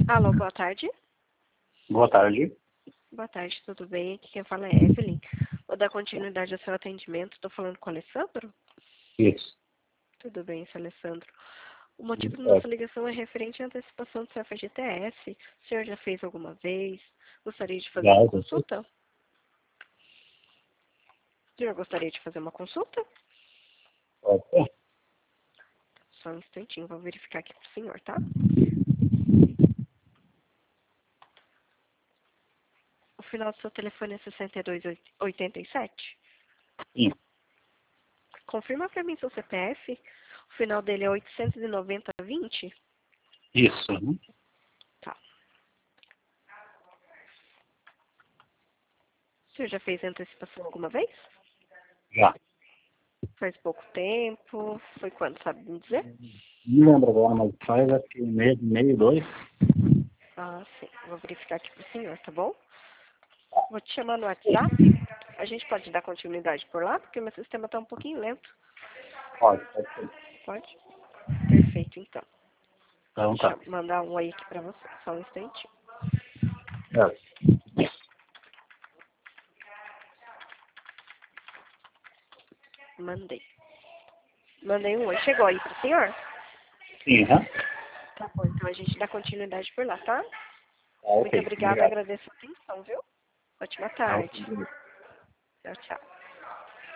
Alô, boa tarde. Boa tarde. Boa tarde, tudo bem? Aqui quem fala é Evelyn. Vou dar continuidade ao seu atendimento. Estou falando com o Alessandro? Isso. Tudo bem, seu Alessandro. O motivo da É, nossa ligação é referente à antecipação do seu FGTS. O senhor já fez alguma vez? Gostaria de fazer já, uma já sei. consulta? O senhor gostaria de fazer uma consulta? Pode ser? Só um instantinho, vou verificar aqui para o senhor, tá? O final do seu telefone é 6287? Sim. Confirma para mim seu CPF. O final dele é 89020? Isso. Uhum. Tá. O senhor já fez antecipação alguma vez? Já. Faz pouco tempo. Foi quando, sabe me dizer? Não lembro agora, mas faz acho que meio, dois. Ah, sim. Vou verificar aqui pro senhor, tá bom? Vou te chamar no WhatsApp. A gente pode dar continuidade por lá, porque meu sistema tá um pouquinho lento. Pode ser. Pode? Perfeito, então. Então Deixa tá. eu mandar um aí aqui pra você. Só um instantinho. É. Mandei. Mandei um oi. Chegou aí pro senhor? Sim, né? Tá bom, então a gente dá continuidade por lá, tá? Tá, Muito ok. obrigada, Obrigado. agradeço a atenção, viu? Ótima Tá, tarde. ok. Tchau, tchau.